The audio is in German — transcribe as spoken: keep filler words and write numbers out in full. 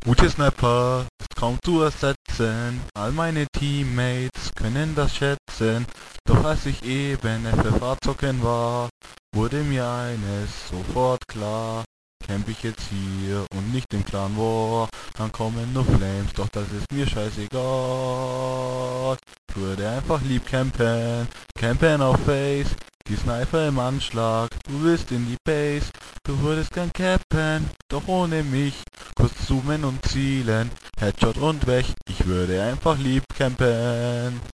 Gute Snapper ist kaum zu ersetzen, all meine Teammates können das schätzen, doch als ich eben F F A zocken war, wurde mir eines sofort klar. Camp ich jetzt hier und nicht im Clan War, dann kommen nur Flames, doch das ist mir scheißegal. Ich würde einfach lieb campen, campen auf Face, die Sniper im Anschlag, du willst in die Base, du würdest gern cappen, doch ohne mich, kurz zoomen und zielen, Headshot und weg, ich würde einfach lieb campen.